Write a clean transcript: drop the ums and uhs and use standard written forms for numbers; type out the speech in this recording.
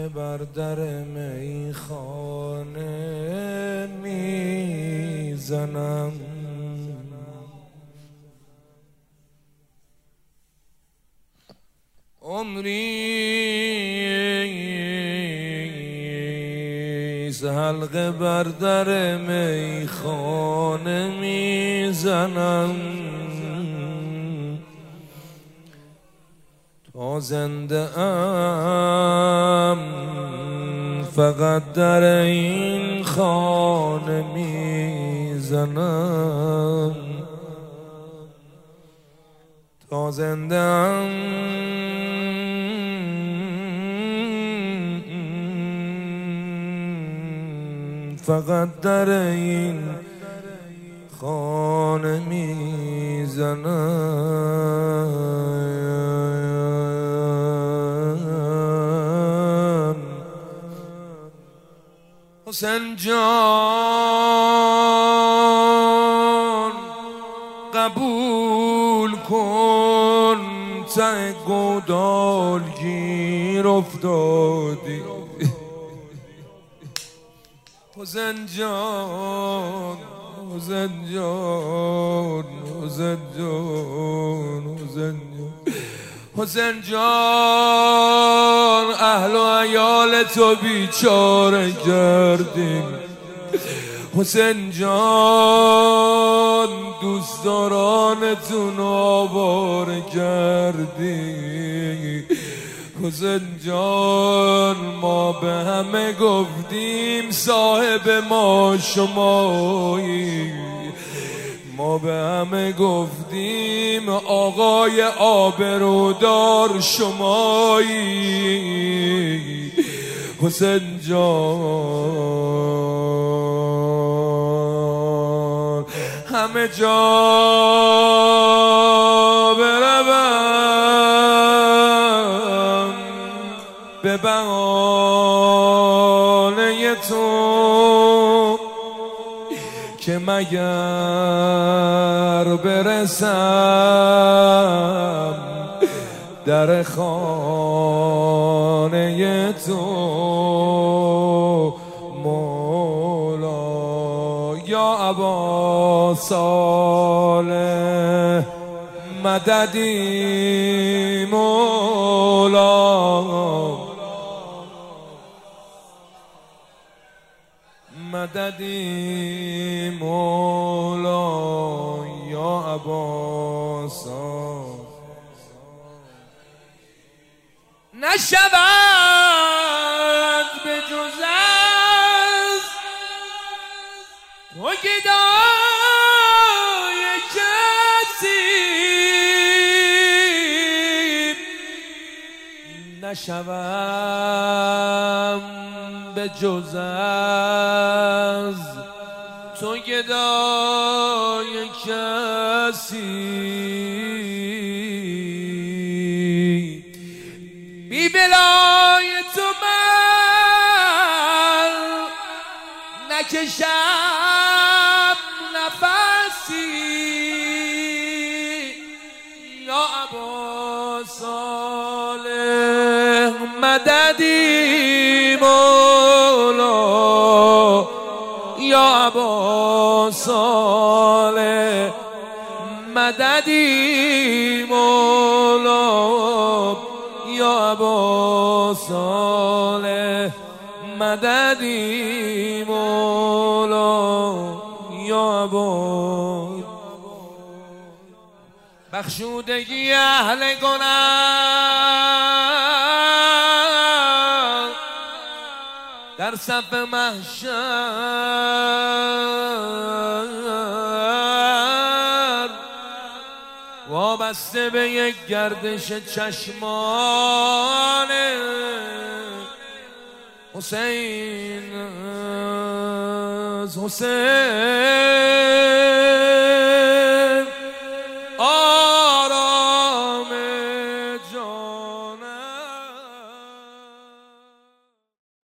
حلقه بر در میخانه میزنم، عمریست حلقه بر در میخانه میزنم، تا زنده ام فقط در این خانه میزنم، تا زنده ام فقط در این خانه میزنم. حسین جان قبول کن، ته گودال گیر افتادی. حسین جان، حسین جان، حسین جان، حسین جان، حسین جان، اهل و عیال تو بیچاره کردیم. حسین جان، دوستدارانتون آواره کردی. حسین جان، ما به همه گفتیم صاحب ما شمایی، ما به همه گفتیم آقای آبرودار شمایی. حسین جان، همه جا بروم به بهانه تو، که مگر برسم در خانه تو مولا. یا ابا صالح مددی مولا، مددی مولا. یا ابا صالح نشود به جز از تو گدای کسی، نشوم به جز از تو گدای کسی. بی بلای تو من نکشم نفسی. یا ابا صالح مددی مولا. یا ابا صالح مددی مولا. یا ابا صالح مددی مولا. یا ابا بخشودگی اهل گناه در صف محشر، وابسته به یک گردش چشمان حسین. حسین